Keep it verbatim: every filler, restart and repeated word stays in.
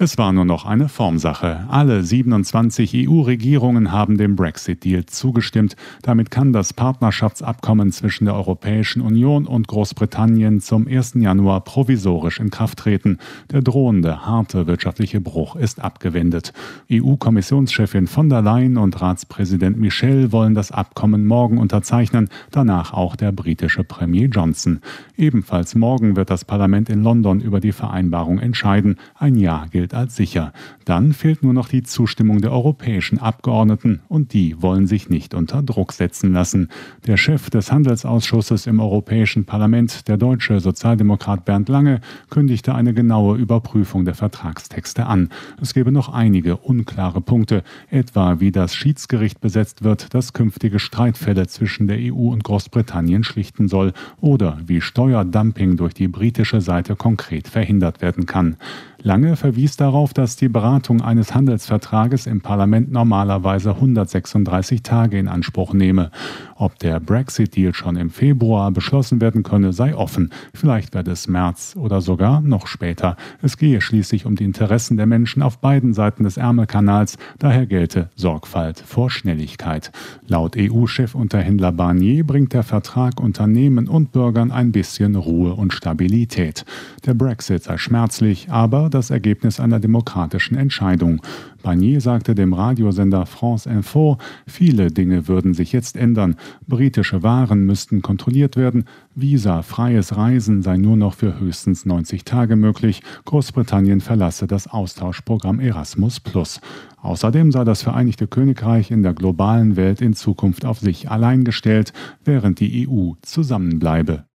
Es war nur noch eine Formsache. Alle siebenundzwanzig E U-Regierungen haben dem Brexit-Deal zugestimmt. Damit kann das Partnerschaftsabkommen zwischen der Europäischen Union und Großbritannien zum ersten Januar provisorisch in Kraft treten. Der drohende harte wirtschaftliche Bruch ist abgewendet. E U-Kommissionschefin von der Leyen und Ratspräsident Michel wollen das Abkommen morgen unterzeichnen, danach auch der britische Premier Johnson. Ebenfalls morgen wird das Parlament in London über die Vereinbarung entscheiden. Ein Ja gilt als sicher. Dann fehlt nur noch die Zustimmung der europäischen Abgeordneten und die wollen sich nicht unter Druck setzen lassen. Der Chef des Handelsausschusses im Europäischen Parlament, der deutsche Sozialdemokrat Bernd Lange, kündigte eine genaue Überprüfung der Vertragstexte an. Es gebe noch einige unklare Punkte, etwa wie das Schiedsgericht besetzt wird, das künftige Streitfälle zwischen der E U und Großbritannien schlichten soll, oder wie Steuerdumping durch die britische Seite konkret verhindert werden kann. Lange verwies darauf, dass die Beratung eines Handelsvertrages im Parlament normalerweise hundertsechsunddreißig Tage in Anspruch nehme. Ob der Brexit-Deal schon im Februar beschlossen werden könne, sei offen. Vielleicht wird es März oder sogar noch später. Es gehe schließlich um die Interessen der Menschen auf beiden Seiten des Ärmelkanals. Daher gelte Sorgfalt vor Schnelligkeit. Laut E U-Chefunterhändler Barnier bringt der Vertrag Unternehmen und Bürgern ein bisschen Ruhe und Stabilität. Der Brexit sei schmerzlich, aber das Ergebnis einer demokratischen Entscheidung. Barnier sagte dem Radiosender France Info, viele Dinge würden sich jetzt ändern. Britische Waren müssten kontrolliert werden, visafreies Reisen sei nur noch für höchstens neunzig Tage möglich, Großbritannien verlasse das Austauschprogramm Erasmus plus. Außerdem sei das Vereinigte Königreich in der globalen Welt in Zukunft auf sich allein gestellt, während die E U zusammenbleibe.